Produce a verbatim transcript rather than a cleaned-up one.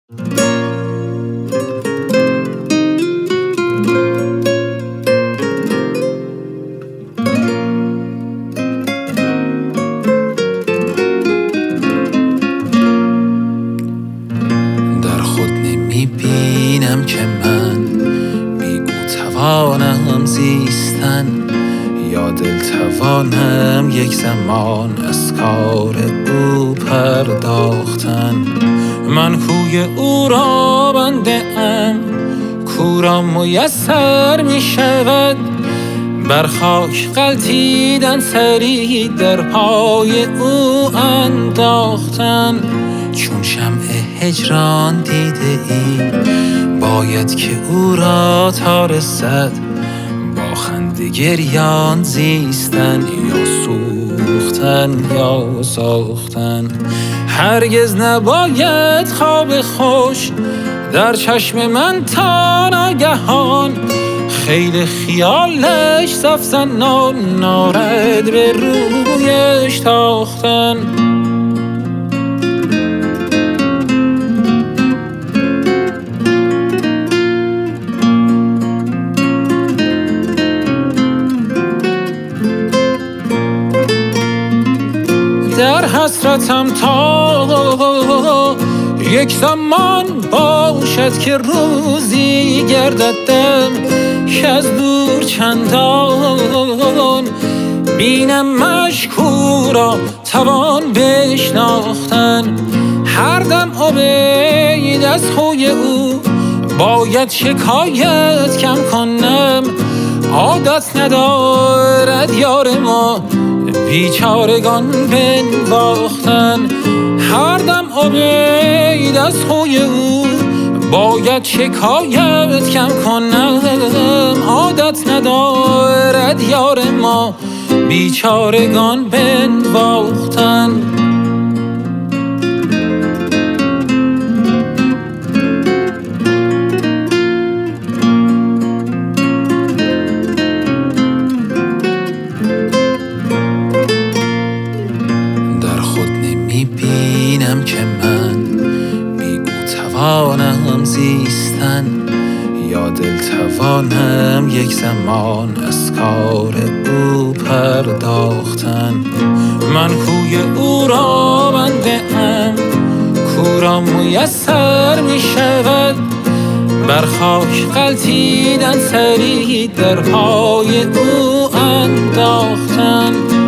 در خود نمیبینم که من بی او توانم زیستن، یا دل توانم یک زمان از کار او پرداختن. من کوی او را بنده ام، کو را میسر می شود بر خاک غلتیدن، سری در پای او انداختن. چون شمع هجران دیده ای باید که او را تا رسد، با خنده گریان زیستن، یا سوختن یا ساختن. هرگز نباید خواب خوش در چشم من تا ناگهان، خیلی خیالش سفزنان نارد به رویش تاختن. در حسرتم تا یک زمان باشد که روزی گرددم، که از دور چندان بینم مشکورا توان بشناختن. هر دم عبید از خوی او باید شکایت کم کنم، عادت ندارد یار ما بیچارگان بنواختن. هر دم عبید از خوی او باید شکایت کم کنم، عادت ندارد یار ما بیچارگان بنواختن. میبینم که من بی او توانم زیستن، یا دل توانم یک زمان از کار او پرداختن. من کوی او را بنده ام، کو را میسر می شود بر خاک غلتیدن، سری در پای او انداختن.